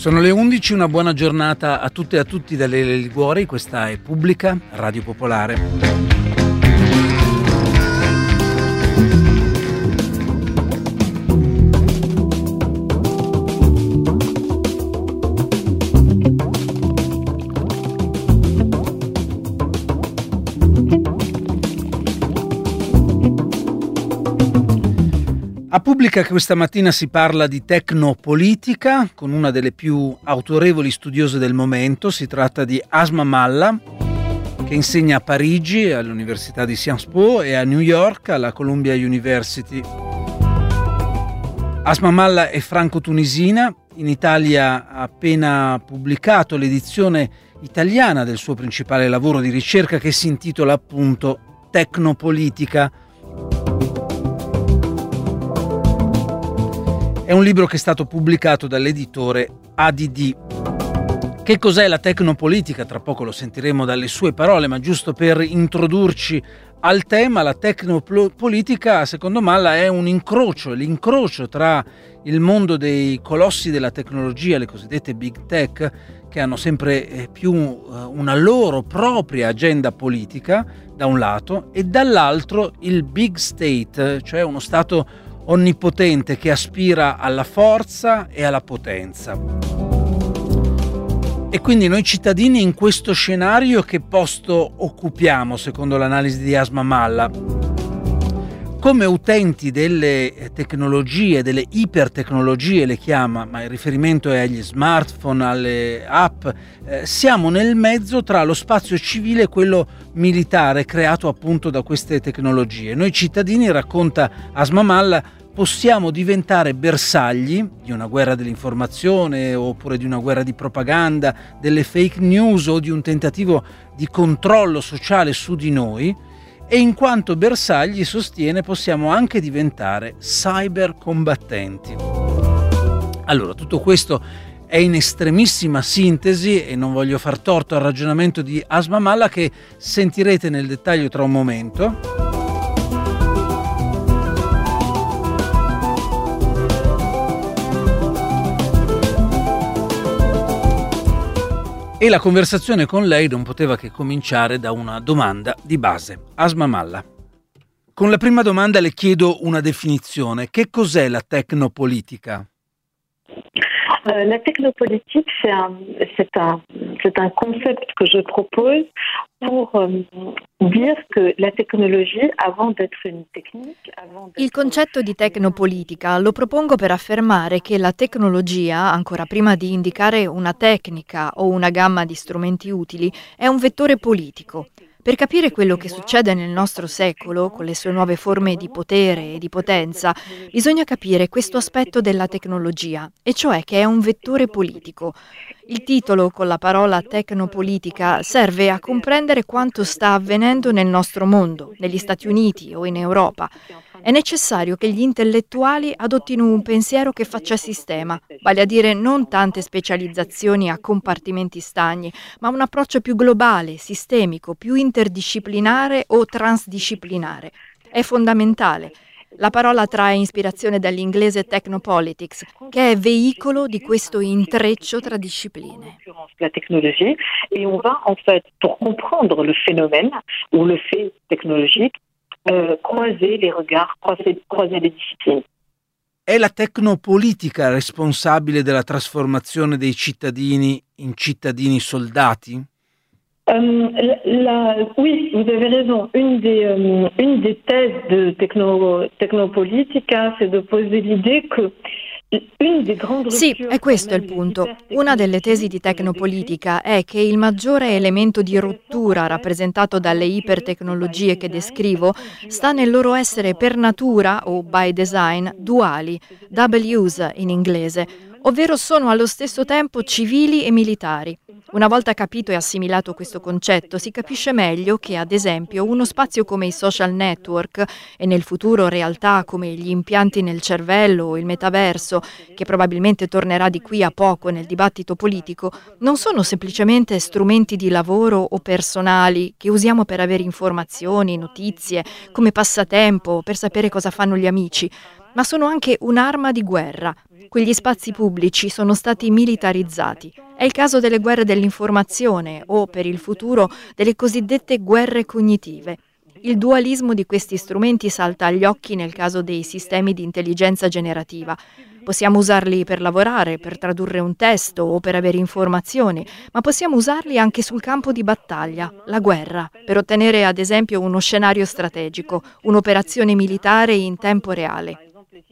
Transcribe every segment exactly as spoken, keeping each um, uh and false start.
Sono le undici, una buona giornata a tutte e a tutti dalle Liguori, questa è Pubblica, Radio Popolare. A Pubblica questa mattina si parla di tecnopolitica con una delle più autorevoli studiose del momento. Si tratta di Asma Malla, che insegna a Parigi all'Università di Sciences Po e a New York alla Columbia University. Asma Malla è franco-tunisina, in Italia ha appena pubblicato l'edizione italiana del suo principale lavoro di ricerca, che si intitola appunto Tecnopolitica. È un libro che è stato pubblicato dall'editore A D D. Che cos'è la tecnopolitica? Tra poco lo sentiremo dalle sue parole, ma giusto per introdurci al tema, la tecnopolitica, secondo Malla, è un incrocio, l'incrocio tra il mondo dei colossi della tecnologia, le cosiddette big tech, che hanno sempre più una loro propria agenda politica, da un lato, e dall'altro il big state, cioè uno stato onnipotente che aspira alla forza e alla potenza. E quindi noi cittadini in questo scenario che posto occupiamo, secondo l'analisi di Asma Malla? Come utenti delle tecnologie, delle ipertecnologie le chiama, ma il riferimento è agli smartphone, alle app, eh, siamo nel mezzo tra lo spazio civile e quello militare creato appunto da queste tecnologie. Noi cittadini, racconta Asma Malla, possiamo diventare bersagli di una guerra dell'informazione oppure di una guerra di propaganda, delle fake news o di un tentativo di controllo sociale su di noi, e in quanto bersagli, sostiene, possiamo anche diventare cybercombattenti. Allora, tutto questo è in estremissima sintesi e non voglio far torto al ragionamento di Asma Malla, che sentirete nel dettaglio tra un momento. E la conversazione con lei non poteva che cominciare da una domanda di base. Asma Malla, con la prima domanda le chiedo una definizione. Che cos'è la tecnopolitica? Euh, la technopolitique, c'est un, c'est un, c'est un concept que je propose pour euh, dire que la tecnologie, avant d'être une technique, avant d'être... Il concetto di tecnopolitica lo propongo per affermare che la tecnologia, ancora prima di indicare una tecnica o una gamma di strumenti utili, è un vettore politico. Per capire quello che succede nel nostro secolo, con le sue nuove forme di potere e di potenza, bisogna capire questo aspetto della tecnologia, e cioè che è un vettore politico. Il titolo, con la parola tecnopolitica, serve a comprendere quanto sta avvenendo nel nostro mondo, negli Stati Uniti o in Europa. È necessario che gli intellettuali adottino un pensiero che faccia sistema, vale a dire non tante specializzazioni a compartimenti stagni, ma un approccio più globale, sistemico, più interdisciplinare o transdisciplinare. È fondamentale. La parola trae ispirazione dall'inglese technopolitics, che è veicolo di questo intreccio tra discipline. La tecnologia, e on va en fait, pour comprendre le phénomène ou le fait technologique, euh, croiser les regards, croiser, croiser les disciplines. È la tecnopolitica responsabile della trasformazione dei cittadini in cittadini soldati? Euh, la, la, oui, vous avez raison. Une des, euh, une des thèses de techno, Tecnopolitica, c'est de poser l'idée que Sì, è questo il punto. Una delle tesi di Tecnopolitica è che il maggiore elemento di rottura rappresentato dalle ipertecnologie che descrivo sta nel loro essere per natura, o by design, duali, double use in inglese, ovvero sono allo stesso tempo civili e militari. Una volta capito e assimilato questo concetto, si capisce meglio che, ad esempio, uno spazio come i social network e nel futuro realtà come gli impianti nel cervello o il metaverso, che probabilmente tornerà di qui a poco nel dibattito politico, non sono semplicemente strumenti di lavoro o personali che usiamo per avere informazioni, notizie, come passatempo, per sapere cosa fanno gli amici, ma sono anche un'arma di guerra. Quegli spazi pubblici sono stati militarizzati. È il caso delle guerre dell'informazione o, per il futuro, delle cosiddette guerre cognitive. Il dualismo di questi strumenti salta agli occhi nel caso dei sistemi di intelligenza generativa. Possiamo usarli per lavorare, per tradurre un testo o per avere informazioni, ma possiamo usarli anche sul campo di battaglia, la guerra, per ottenere ad esempio uno scenario strategico, un'operazione militare in tempo reale.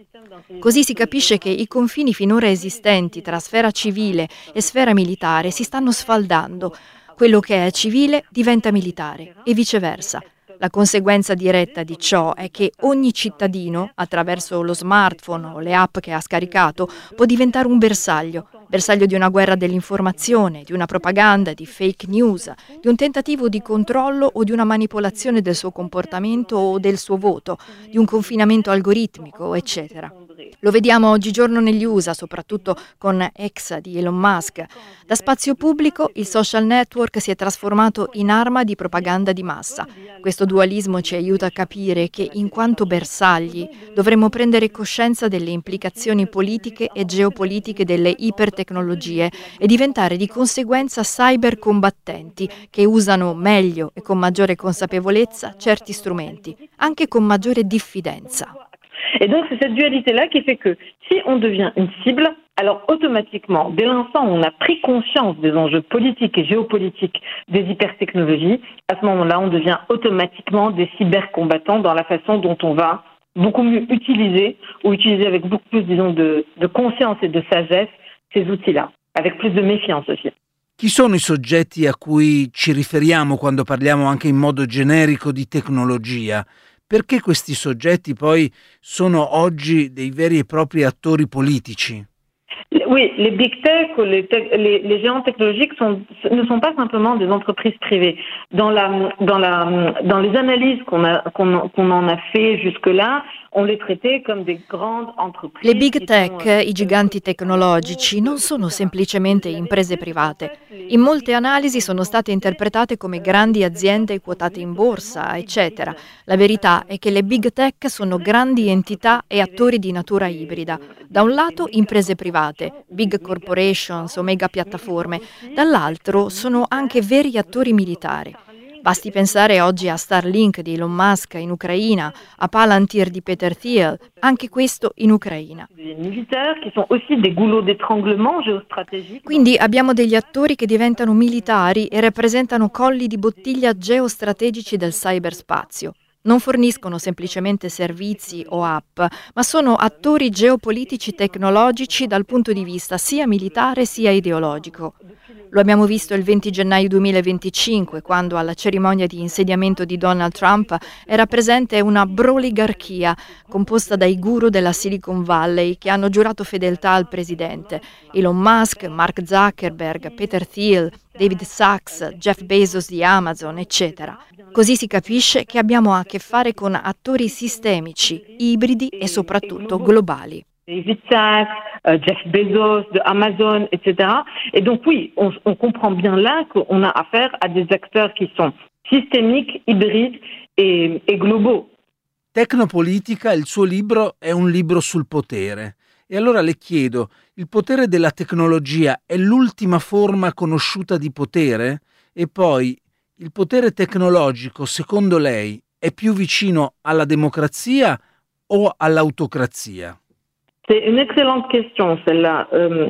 Così si capisce che i confini finora esistenti tra sfera civile e sfera militare si stanno sfaldando. Quello che è civile diventa militare e viceversa. La conseguenza diretta di ciò è che ogni cittadino, attraverso lo smartphone o le app che ha scaricato, può diventare un bersaglio, bersaglio di una guerra dell'informazione, di una propaganda, di fake news, di un tentativo di controllo o di una manipolazione del suo comportamento o del suo voto, di un confinamento algoritmico, eccetera. Lo vediamo oggigiorno negli U S A, soprattutto con X di Elon Musk. Da spazio pubblico il social network si è trasformato in arma di propaganda di massa. Questo dualismo ci aiuta a capire che, in quanto bersagli, dovremmo prendere coscienza delle implicazioni politiche e geopolitiche delle ipertecnologie e diventare di conseguenza cybercombattenti che usano meglio e con maggiore consapevolezza certi strumenti, anche con maggiore diffidenza. Et donc, c'est cette dualité-là qui fait que si on devient une cible, alors automatiquement, dès l'instant où on a pris conscience des enjeux politiques et géopolitiques des hypertechnologies, à ce moment-là, on devient automatiquement des cybercombattants dans la façon dont on va beaucoup mieux utiliser, ou utiliser avec beaucoup plus, disons, de, de conscience et de sagesse ces outils-là, avec plus de méfiance aussi. Chi sono i soggetti a cui ci riferiamo quando parliamo anche in modo generico di tecnologia? Perché questi soggetti poi sono oggi dei veri e propri attori politici? Oui, les big tech, les, tech, les, les géants technologiques sont, ne sont pas simplement des entreprises privées. Dans, la, dans, la, dans les analyses qu'on, a, qu'on, qu'on en a fait jusque-là, on les traitait comme des grandes entreprises. Le big tech, i giganti tecnologici, non sono semplicemente imprese private. In molte analisi sono state interpretate come grandi aziende quotate in borsa, eccetera. La verità è che le big tech sono grandi entità e attori di natura ibrida. Da un lato imprese private, big corporations o mega piattaforme, dall'altro sono anche veri attori militari. Basti pensare oggi a Starlink di Elon Musk in Ucraina, a Palantir di Peter Thiel, anche questo in Ucraina. Quindi abbiamo degli attori che diventano militari e rappresentano colli di bottiglia geostrategici del cyberspazio. Non forniscono semplicemente servizi o app, ma sono attori geopolitici tecnologici dal punto di vista sia militare sia ideologico. Lo abbiamo visto il venti gennaio duemilaventicinque, quando alla cerimonia di insediamento di Donald Trump era presente una broligarchia composta dai guru della Silicon Valley che hanno giurato fedeltà al presidente. Elon Musk, Mark Zuckerberg, Peter Thiel, David Sachs, Jeff Bezos di Amazon, eccetera. Così si capisce che abbiamo a che fare con attori sistemici, ibridi e soprattutto globali. David Sachs, euh, Jeff Bezos de Amazon, et cetera. Et donc oui, on, on comprend bien là qu'on a affaire à des acteurs qui sont systémiques, hybrides et, et globaux. Tecnopolitica, il suo libro, è un libro sul potere. E allora le chiedo, il potere della tecnologia è l'ultima forma conosciuta di potere? E poi, il potere tecnologico, secondo lei, è più vicino alla democrazia o all'autocrazia? C'est une excellente question, celle-là. Euh,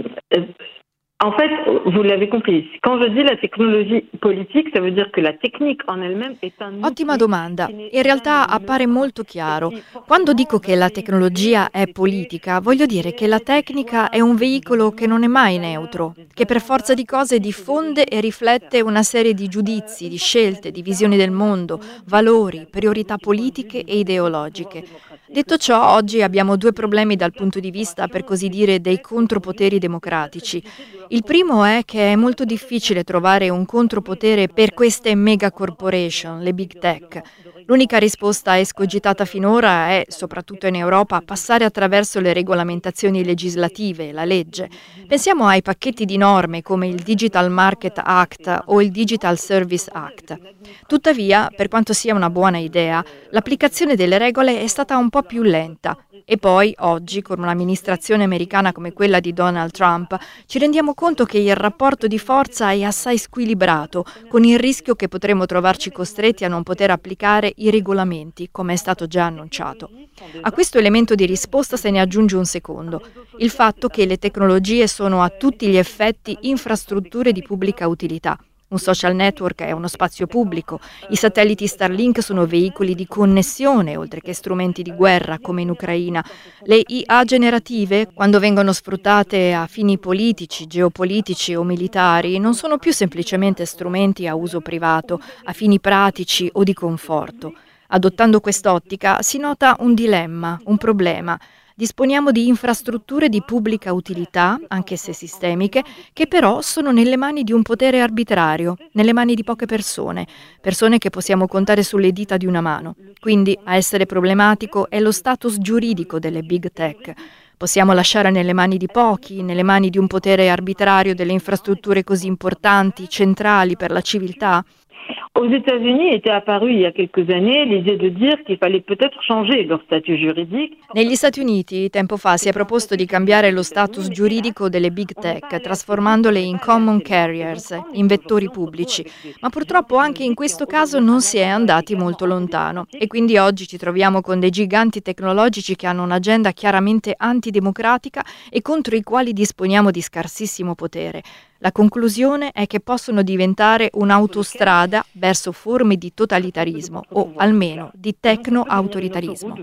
en fait, vous l'avez compris, quand je dis la tecnologie politique, ça veut dire que la tecnique en elle-même est un... Ottima domanda. In realtà appare molto chiaro. Quando dico che la tecnologia è politica, voglio dire che la tecnica è un veicolo che non è mai neutro, che per forza di cose diffonde e riflette una serie di giudizi, di scelte, di visioni del mondo, valori, priorità politiche e ideologiche. Detto ciò, oggi abbiamo due problemi dal punto di vista, per così dire, dei contropoteri democratici. Il primo è che è molto difficile trovare un contropotere per queste mega corporation, le big tech. L'unica risposta escogitata finora è, soprattutto in Europa, passare attraverso le regolamentazioni legislative, la legge. Pensiamo ai pacchetti di norme come il Digital Market Act o il Digital Service Act. Tuttavia, per quanto sia una buona idea, l'applicazione delle regole è stata un po' più lenta E poi, oggi, con un'amministrazione americana come quella di Donald Trump, ci rendiamo conto che il rapporto di forza è assai squilibrato, con il rischio che potremo trovarci costretti a non poter applicare i regolamenti, come è stato già annunciato. A questo elemento di risposta se ne aggiunge un secondo, il fatto che le tecnologie sono a tutti gli effetti infrastrutture di pubblica utilità. Un social network è uno spazio pubblico, i satelliti Starlink sono veicoli di connessione, oltre che strumenti di guerra, come in Ucraina. Le I A generative, quando vengono sfruttate a fini politici, geopolitici o militari, non sono più semplicemente strumenti a uso privato, a fini pratici o di conforto. Adottando quest'ottica si nota un dilemma, un problema. Disponiamo di infrastrutture di pubblica utilità, anche se sistemiche, che però sono nelle mani di un potere arbitrario, nelle mani di poche persone, persone che possiamo contare sulle dita di una mano. Quindi a essere problematico è lo status giuridico delle big tech. Possiamo lasciare nelle mani di pochi, nelle mani di un potere arbitrario delle infrastrutture così importanti, centrali per la civiltà? Aux États-Unis était apparue il y a quelques années l'idée de dire qu'il fallait peut-être changer leur statut juridique. Negli Stati Uniti, tempo fa, si è proposto di cambiare lo status giuridico delle big tech, trasformandole in common carriers, in vettori pubblici. Ma purtroppo anche in questo caso non si è andati molto lontano. E quindi oggi ci troviamo con dei giganti tecnologici che hanno un'agenda chiaramente antidemocratica e contro i quali disponiamo di scarsissimo potere. La conclusione è che possono diventare un'autostrada verso forme di totalitarismo o almeno di tecno-autoritarismo.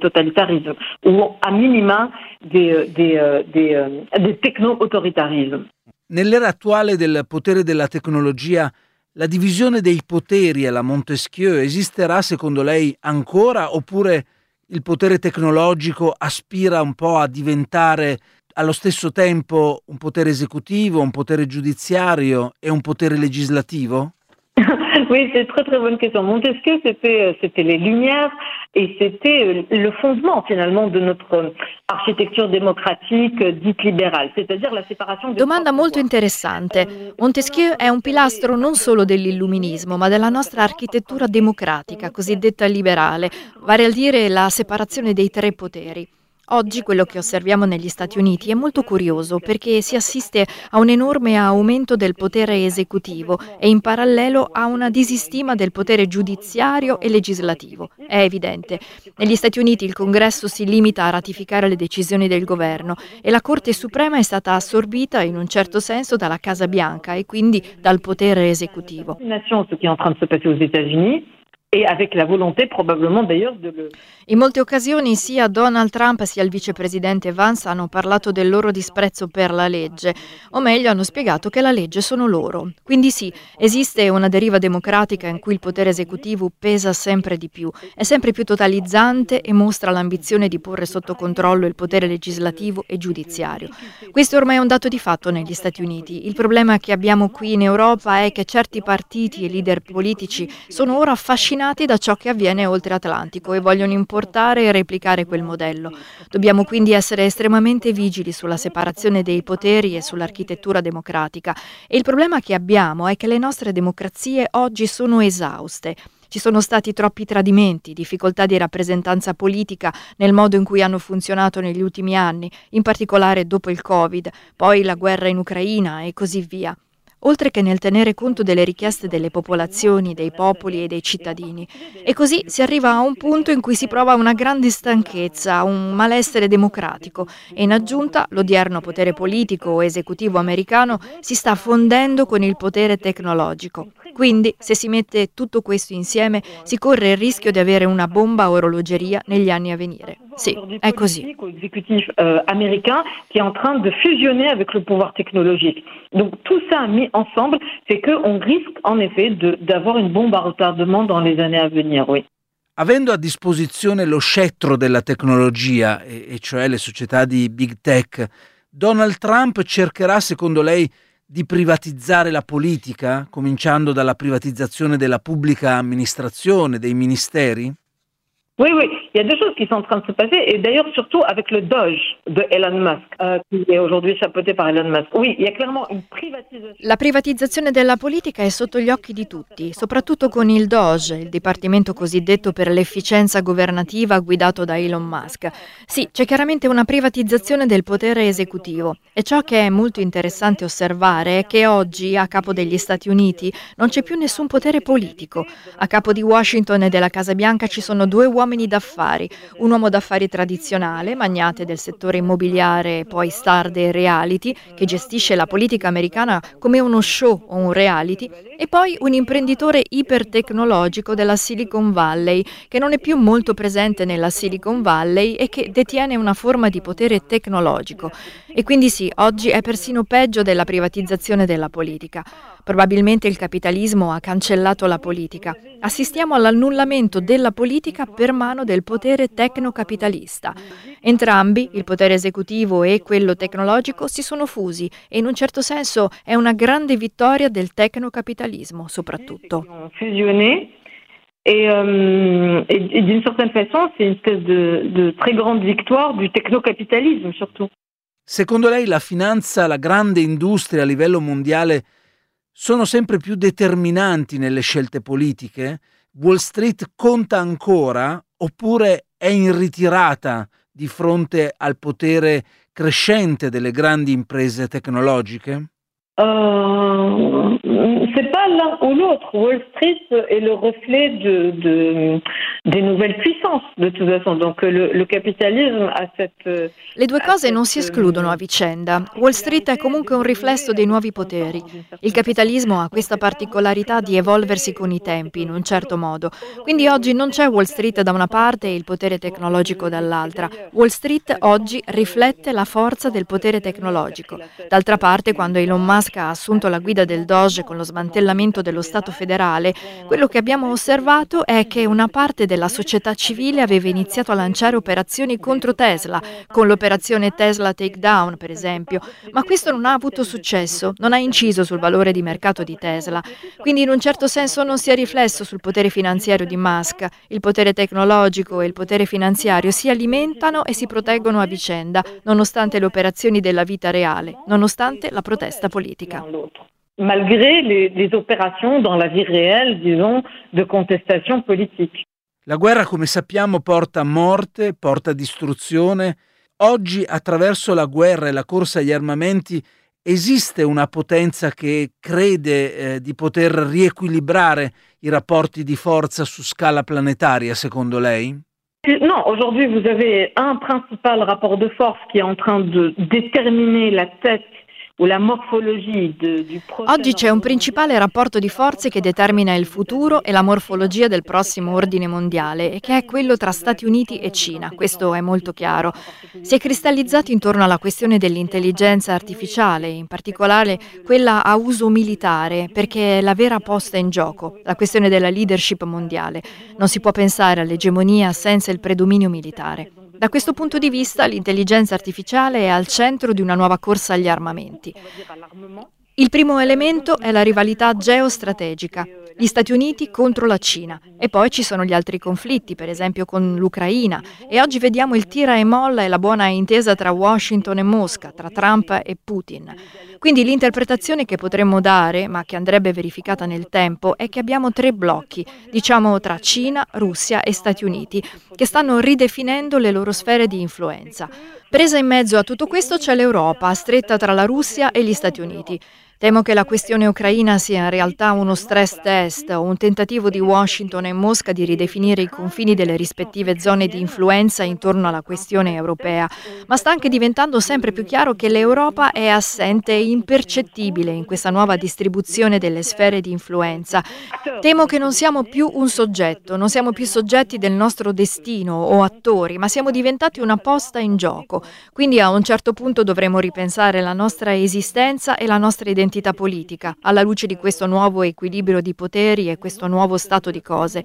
O a minima des, des, des, des techno-autoritarismi. Nell'era attuale del potere della tecnologia, la divisione dei poteri alla Montesquieu esisterà secondo lei ancora, oppure il potere tecnologico aspira un po' a diventare allo stesso tempo un potere esecutivo, un potere giudiziario e un potere legislativo? Oui, c'est une très très bonne question. Montesquieu, c'était, c'était les Lumières et c'était le fondement finalement de notre architecture démocratique dite libérale, c'est-à-dire la séparation. Domanda molto interessante. Montesquieu è un pilastro non solo dell'illuminismo, ma della nostra architettura democratica, cosiddetta liberale, vale a dire la separazione dei tre poteri. Oggi quello che osserviamo negli Stati Uniti è molto curioso perché si assiste a un enorme aumento del potere esecutivo e in parallelo a una disistima del potere giudiziario e legislativo. È evidente. Negli Stati Uniti il Congresso si limita a ratificare le decisioni del governo e la Corte Suprema è stata assorbita in un certo senso dalla Casa Bianca e quindi dal potere esecutivo. E avec la volonté probablement d'ailleurs de le... In molte occasioni sia Donald Trump sia il vicepresidente Vance hanno parlato del loro disprezzo per la legge, o meglio hanno spiegato che la legge sono loro. Quindi sì, esiste una deriva democratica in cui il potere esecutivo pesa sempre di più, è sempre più totalizzante e mostra l'ambizione di porre sotto controllo il potere legislativo e giudiziario. Questo ormai è un dato di fatto negli Stati Uniti. Il problema che abbiamo qui in Europa è che certi partiti e leader politici sono ora affascinati da ciò che avviene oltre Atlantico e vogliono importare e replicare quel modello. Dobbiamo quindi essere estremamente vigili sulla separazione dei poteri e sull'architettura democratica. E il problema che abbiamo è che le nostre democrazie oggi sono esauste. Ci sono stati troppi tradimenti, difficoltà di rappresentanza politica nel modo in cui hanno funzionato negli ultimi anni, in particolare dopo il Covid, poi la guerra in Ucraina e così via. Oltre che nel tenere conto delle richieste delle popolazioni, dei popoli e dei cittadini. E così si arriva a un punto in cui si prova una grande stanchezza, un malessere democratico e in aggiunta l'odierno potere politico o esecutivo americano si sta fondendo con il potere tecnologico. Quindi, se si mette tutto questo insieme, si corre il rischio di avere una bomba a orologeria negli anni a venire. Sì, è così. L'exécutif euh, américain qui est en train de fusionner avec le pouvoir technologique. Donc tout ça mis ensemble, c'est qu'on risque en effet de, d'avoir une bombe à retardement dans les années à venir, oui. Avendo a disposizione lo scettro della tecnologia, e, e cioè le società di big tech, Donald Trump cercherà, secondo lei, di privatizzare la politica, cominciando dalla privatizzazione della pubblica amministrazione, dei ministeri? Oui, oui, il y a deux choses qui sont en train de se passer, et d'ailleurs surtout avec le Doge de Elon Musk, euh, qui est aujourd'hui chapeauté par Elon Musk. Oui, il y a clairement une privatisation. La privatizzazione della politica è sotto gli occhi di tutti, soprattutto con il Doge, il dipartimento cosiddetto per l'efficienza governativa guidato da Elon Musk. Sì, c'è chiaramente una privatizzazione del potere esecutivo, e ciò che è molto interessante osservare è che oggi a capo degli Stati Uniti non c'è più nessun potere politico. A capo di Washington e della Casa Bianca ci sono due uomini d'affari, un uomo d'affari tradizionale, magnate del settore immobiliare, poi star dei reality, che gestisce la politica americana come uno show o un reality, e poi un imprenditore ipertecnologico della Silicon Valley, che non è più molto presente nella Silicon Valley e che detiene una forma di potere tecnologico. E quindi sì, oggi è persino peggio della privatizzazione della politica. Probabilmente il capitalismo ha cancellato la politica. Assistiamo all'annullamento della politica per mano del potere tecnocapitalista. Entrambi, il potere esecutivo e quello tecnologico, si sono fusi e in un certo senso è una grande vittoria del tecnocapitalismo, soprattutto. Fusionné. Et, euh, et, et d'une certaine façon, c'est une espèce de, de très grande victoire du technocapitalisme, surtout. Secondo lei la finanza, la grande industria a livello mondiale sono sempre più determinanti nelle scelte politiche? Wall Street conta ancora oppure è in ritirata di fronte al potere crescente delle grandi imprese tecnologiche? Euh, c'est pas l'un ou l'autre. Wall Street est le reflet de, de, des nouvelles puissances, de toute façon. Donc le, le capitalisme a cette... Le due cose non si escludono a vicenda. Wall Street è comunque un riflesso dei nuovi poteri. Il capitalismo ha questa particolarità di evolversi con i tempi, in un certo modo. Quindi oggi non c'è Wall Street da una parte e il potere tecnologico dall'altra. Wall Street oggi riflette la forza del potere tecnologico. D'altra parte, quando Elon Musk ha assunto la guida del Doge con lo smantellamento dello Stato federale, quello che abbiamo osservato è che una parte della società civile aveva iniziato a lanciare operazioni contro Tesla, con l'operazione Tesla Takedown, per esempio, ma questo non ha avuto successo, non ha inciso sul valore di mercato di Tesla. Quindi in un certo senso non si è riflesso sul potere finanziario di Musk. Il potere tecnologico e il potere finanziario si alimentano e si proteggono a vicenda, nonostante le operazioni della vita reale, nonostante la protesta politica. Malgré les, les opérations dans la vie réelle, disons, de contestation politique. La guerra, come sappiamo, porta morte, porta distruzione. Oggi, attraverso la guerra e la corsa agli armamenti, esiste una potenza che crede eh, di poter riequilibrare i rapporti di forza su scala planetaria, secondo lei? Non, aujourd'hui vous avez un principal rapport de force qui est en train de déterminer la tête. Oggi c'è un principale rapporto di forze che determina il futuro e la morfologia del prossimo ordine mondiale, e che è quello tra Stati Uniti e Cina. Questo è molto chiaro. Si è cristallizzato intorno alla questione dell'intelligenza artificiale, in particolare quella a uso militare, perché è la vera posta in gioco, la questione della leadership mondiale. Non si può pensare all'egemonia senza il predominio militare. Da questo punto di vista, l'intelligenza artificiale è al centro di una nuova corsa agli armamenti. Il primo elemento è la rivalità geostrategica, gli Stati Uniti contro la Cina, e poi ci sono gli altri conflitti, per esempio con l'Ucraina, e oggi vediamo il tira e molla e la buona intesa tra Washington e Mosca, tra Trump e Putin. Quindi l'interpretazione che potremmo dare, ma che andrebbe verificata nel tempo, è che abbiamo tre blocchi, diciamo tra Cina, Russia e Stati Uniti, che stanno ridefinendo le loro sfere di influenza. Presa in mezzo a tutto questo c'è l'Europa, stretta tra la Russia e gli Stati Uniti. Temo che la questione ucraina sia in realtà uno stress test o un tentativo di Washington e Mosca di ridefinire i confini delle rispettive zone di influenza intorno alla questione europea, ma sta anche diventando sempre più chiaro che l'Europa è assente e impercettibile in questa nuova distribuzione delle sfere di influenza. Temo che non siamo più un soggetto, non siamo più soggetti del nostro destino o attori, ma siamo diventati una posta in gioco. Quindi a un certo punto dovremo ripensare la nostra esistenza e la nostra identità un'entità politica, alla luce di questo nuovo equilibrio di poteri e questo nuovo stato di cose.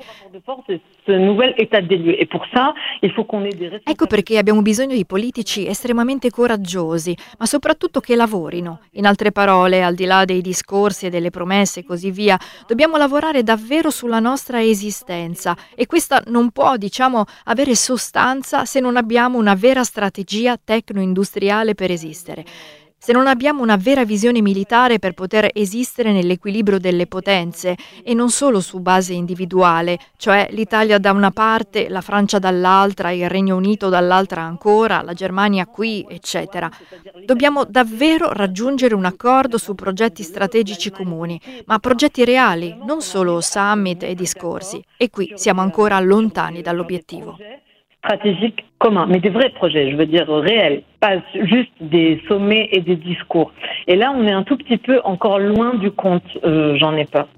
Ecco perché abbiamo bisogno di politici estremamente coraggiosi, ma soprattutto che lavorino. In altre parole, al di là dei discorsi e delle promesse e così via, dobbiamo lavorare davvero sulla nostra esistenza e questa non può, diciamo, avere sostanza se non abbiamo una vera strategia tecno-industriale per esistere. Se non abbiamo una vera visione militare per poter esistere nell'equilibrio delle potenze e non solo su base individuale, cioè l'Italia da una parte, la Francia dall'altra, il Regno Unito dall'altra ancora, la Germania qui, eccetera. Dobbiamo davvero raggiungere un accordo su progetti strategici comuni, ma progetti reali, non solo summit e discorsi. E qui siamo ancora lontani dall'obiettivo. Stratégiques communs, mais des vrais projets, je veux dire réels, pas juste des sommets et des discours. Et là, on est un tout petit peu encore loin du compte, euh, j'en ai peur.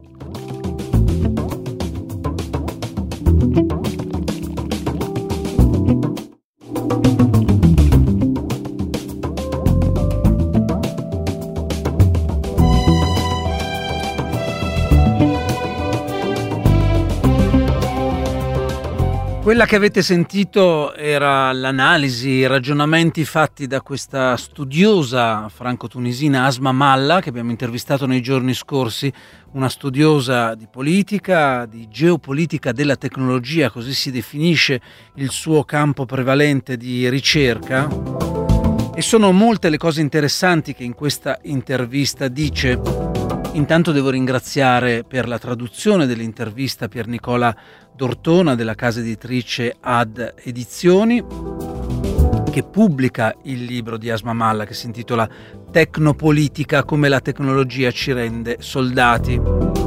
Quella che avete sentito era l'analisi, i ragionamenti fatti da questa studiosa franco-tunisina Asma Malla, che abbiamo intervistato nei giorni scorsi, una studiosa di politica, di geopolitica della tecnologia, così si definisce il suo campo prevalente di ricerca. E sono molte le cose interessanti che in questa intervista dice. Intanto devo ringraziare per la traduzione dell'intervista Pier Nicola D'Ortona della casa editrice Ad Edizioni, che pubblica il libro di Asma Malla che si intitola Tecnopolitica, come la tecnologia ci rende soldati.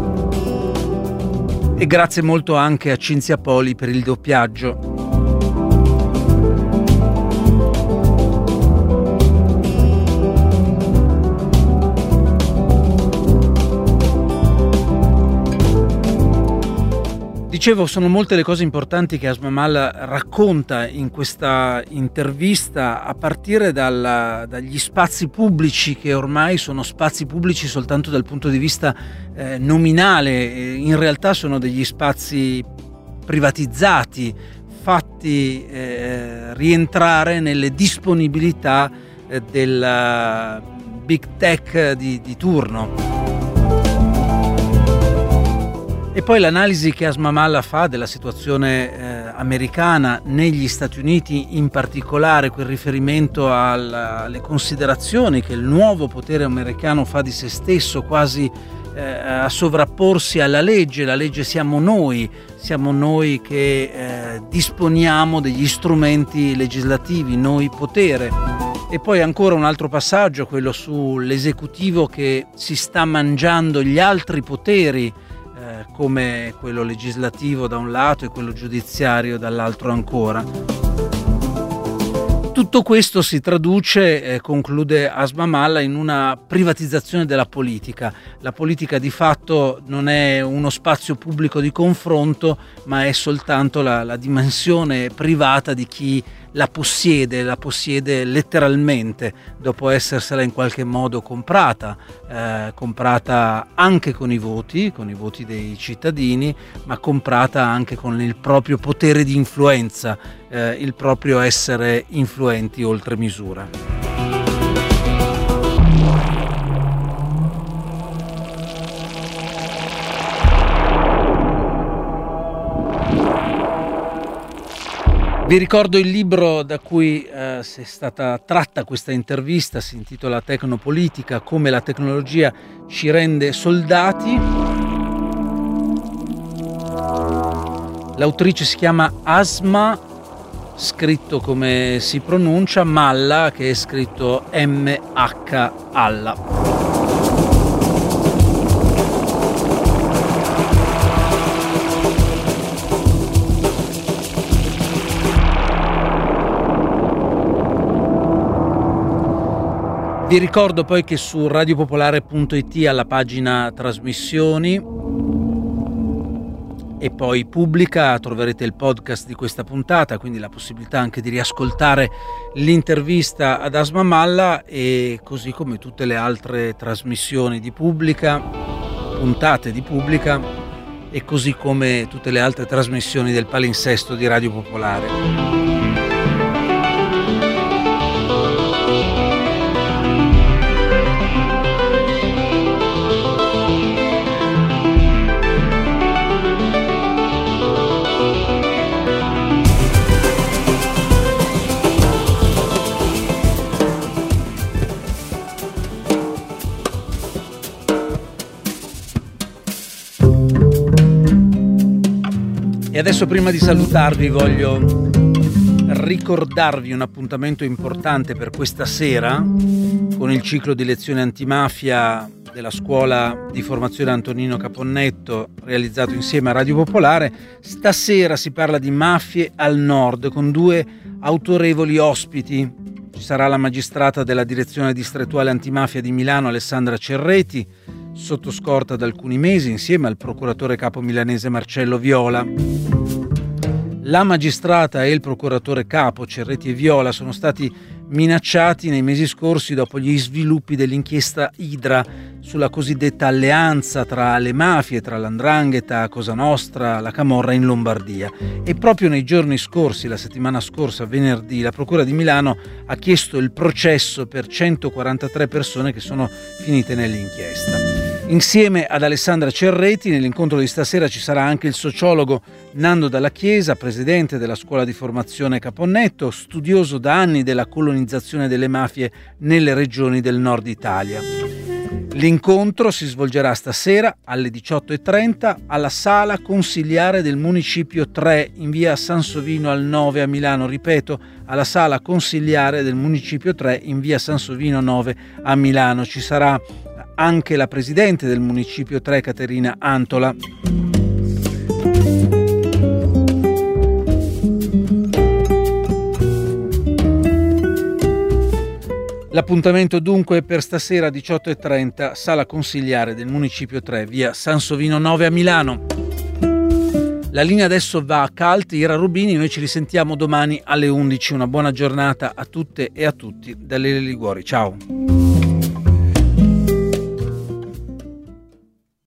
E grazie molto anche a Cinzia Poli per il doppiaggio. Dicevo, sono molte le cose importanti che Asma Malla racconta in questa intervista, a partire dalla, dagli spazi pubblici, che ormai sono spazi pubblici soltanto dal punto di vista eh, nominale. In realtà sono degli spazi privatizzati, fatti eh, rientrare nelle disponibilità eh, del big tech di, di turno. E poi l'analisi che Asma Malla fa della situazione eh, americana negli Stati Uniti, in particolare quel riferimento al, alle considerazioni che il nuovo potere americano fa di se stesso, quasi eh, a sovrapporsi alla legge. La legge siamo noi, siamo noi che eh, disponiamo degli strumenti legislativi, noi potere. E poi ancora un altro passaggio, quello sull'esecutivo che si sta mangiando gli altri poteri, come quello legislativo da un lato e quello giudiziario dall'altro ancora. Tutto questo si traduce, eh, conclude Asma Malla, in una privatizzazione della politica. La politica di fatto non è uno spazio pubblico di confronto, ma è soltanto la, la dimensione privata di chi la possiede, la possiede letteralmente, dopo essersela in qualche modo comprata, eh, comprata anche con i voti, con i voti dei cittadini, ma comprata anche con il proprio potere di influenza, eh, il proprio essere influenti oltre misura. Vi ricordo il libro da cui eh, è stata tratta questa intervista, si intitola Tecnopolitica, come la tecnologia ci rende soldati. L'autrice si chiama Asma, scritto come si pronuncia, Malla, che è scritto M H Alla. Vi ricordo poi che su radiopopolare punto it, alla pagina trasmissioni, E poi pubblica, troverete il podcast di questa puntata, quindi la possibilità anche di riascoltare l'intervista ad Asma Malla, e così come tutte le altre trasmissioni di Pubblica, puntate di Pubblica, e così come tutte le altre trasmissioni del palinsesto di Radio Popolare. E adesso, prima di salutarvi, voglio ricordarvi un appuntamento importante per questa sera con il ciclo di lezioni antimafia della scuola di formazione Antonino Caponnetto, realizzato insieme a Radio Popolare. Stasera si parla di mafie al nord con due autorevoli ospiti. Ci sarà la magistrata della direzione distrettuale antimafia di Milano, Alessandra Cerreti, sotto scorta da alcuni mesi, insieme al procuratore capo milanese Marcello Viola. La magistrata e il procuratore capo Cerreti e Viola sono stati minacciati nei mesi scorsi dopo gli sviluppi dell'inchiesta Idra sulla cosiddetta alleanza tra le mafie, tra l'Andrangheta, Cosa Nostra, la Camorra in Lombardia. E proprio nei giorni scorsi, la settimana scorsa, venerdì, la Procura di Milano ha chiesto il processo per centoquarantatré persone che sono finite nell'inchiesta. Insieme ad Alessandra Cerreti, nell'incontro di stasera ci sarà anche il sociologo Nando Dalla Chiesa, presidente della scuola di formazione Caponnetto, studioso da anni della colonizzazione delle mafie nelle regioni del nord Italia. L'incontro si svolgerà stasera alle diciotto e trenta alla sala consiliare del Municipio tre in via Sansovino al nove a Milano. Ripeto, alla sala consiliare del Municipio tre in via Sansovino nove a Milano. Ci sarà anche la presidente del Municipio tre, Caterina Antola. L'appuntamento dunque è per stasera diciotto e trenta, sala consigliare del Municipio tre, via Sansovino nove a Milano. La linea adesso va a Calt, Ira Rubini, noi ci risentiamo domani alle undici. Una buona giornata a tutte e a tutti da Lele Liguori. Ciao.